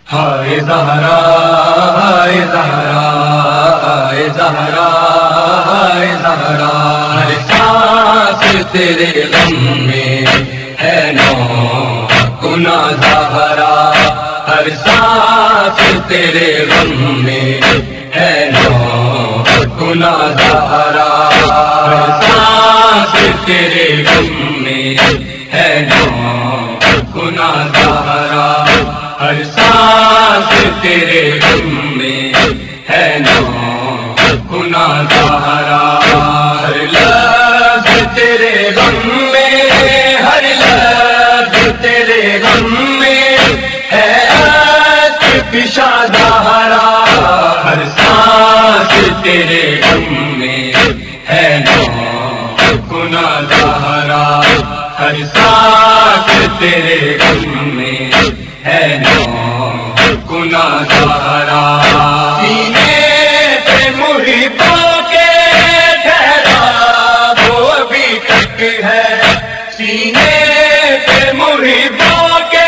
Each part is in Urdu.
ہائے زہرا ہائے زہرا ہائے زہرا ہائے زہرا، ہر سانس تیرے غم میں ہے نو گنا زہرا، ہر سانس تیرے غم میں ہے نو گنا زہرا، ہر سانس تیرے غم میں ہے نو گنا زہرا، ہر سانس تیرے غم میں ہے نو گنا زہرا، ہر لفظ تیرے غم میں، ہر لفظ تیرے غم میں ہے اشک فشاں زہرا، ہر سانس تیرے غم میں ہے نو گنا زہرا، ہر سانس تیرے غم میں ہے نو گنا زہرا، سینے پہ محبوں کے ٹھہرا وہ ابھی تک ہے، سینے پہ محبوں کے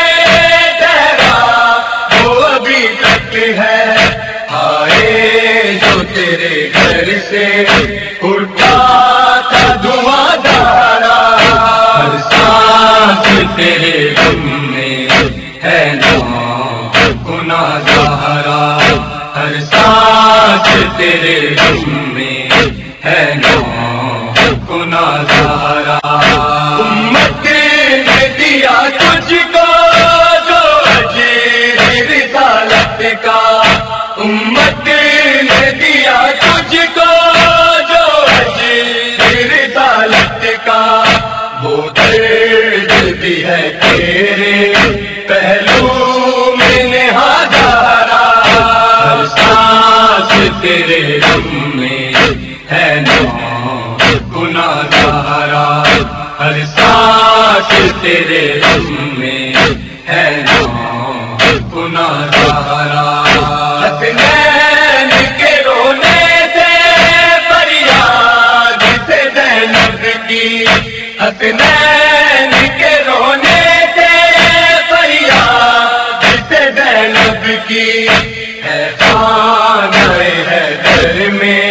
ٹھہرا وہ ابھی تک ہے، آئے جو تیرے گھر سے اٹھا تھا دھواں زہرا، ہر سانس تیرے غم میں ہے نو گنا زہرا، ہر سانس تیرے غم میں ہے نو گنا زہرا، امت نے دیا تجھ کو جو اجر رسالت کا، امت نے دیا تجھ کو جو اجر رسالت کا، وہ درد بھی ہے تیرے پہلو میں نہادارا، ہر سانس تیرے غم میں ہے نو گنا زہرا، ہر سانس تیرے غم میں ہے نو گنا زہرا، حسنین کے رونے سے فریاد سے زینب کی، حسنین کے رونے سے فریاد سے زینب کی، ہے خانہ حیدر میں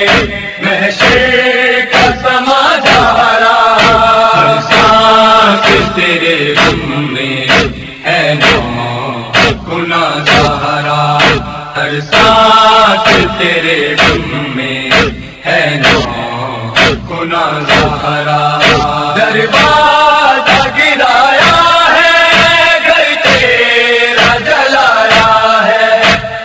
محشر کا سما زہرا، ہر سانس تیرے غم میں ہے نو گنا زہرا، ہر سانس تیرے غم میں ہے نو گنا زہرا، دروازہ گرایا ہے گھر تیرا جلایا ہے،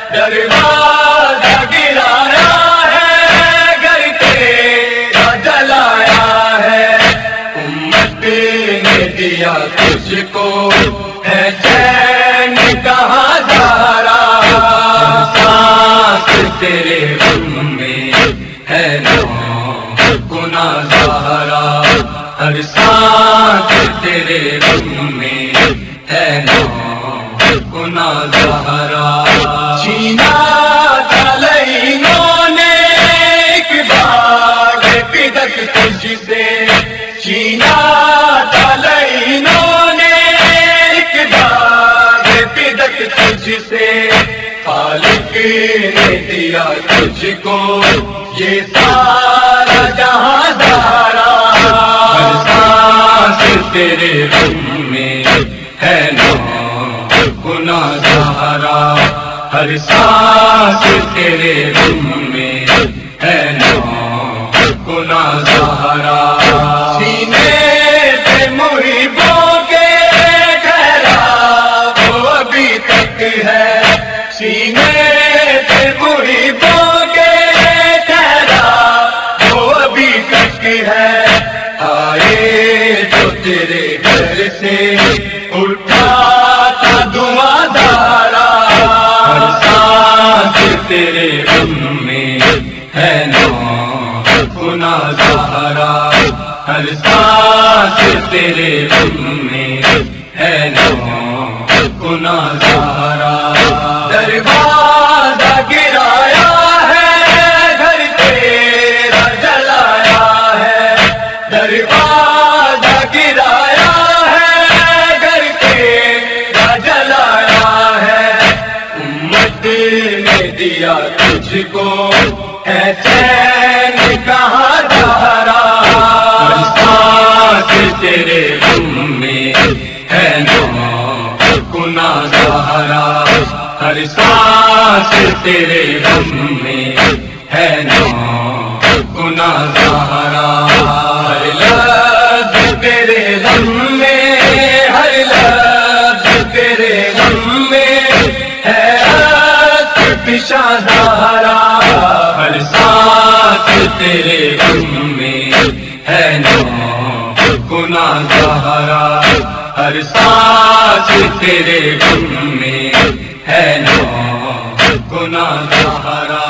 دروازہ گرایا ہے گھر تیرا جلایا ہے، امت نے دیا تجھ کو ہے چین کہاں زہرا، ہر سانس تیرے غم میں ہے نو گنا زہرا، ہر سانس تیرے غم میں ہے نو گنا زہرا، چھینا تھا لعینوں نے ایک باغ قدس تجھ سے، چھینا تھا لعینوں نے ایک باغ قدس تجھ سے، خالق نے دیا تجھ کو یہ سارا جہاں زہرا، ہر سانس تیرے غم میں ہے نو گنا زہرا، ہر سانس تیرے غم میں ہے نو گنا زہرا، سینے پہ محبوں کے ٹھہرا وہ ابھی تک ہے، سینے پہ محبوں کے ٹھہرا وہ ابھی تک ہے، آئے جو تیرے گھر سے اٹھا تھا دھواں زہرا، ہر سانس تیرے غم میں ہے نو گنا زہرا، ہر سانس تیرے غم میں ہے نو گنا زہرا، دروازہ گرایا ہے گھر تیرا جلایا ہے، دروازہ گرایا ہے گھر تیرا جلایا ہے، دیا تجھ کو ہے چین کہاں زہرا، ہر سانس تیرے غم میں ہے نام گنا زہرا، ہر سانس تیرے غم میں ہے نام گنا زہرا، ہر لفظ تیرے غم میں، ہر لفظ تیرے غم میں ہے پیشہ زہرا، ہر سانس تیرے غم میں ہے نام گناہ زہرا، ہر سانس تیرے غم میں ہے نام گناہ زہرا۔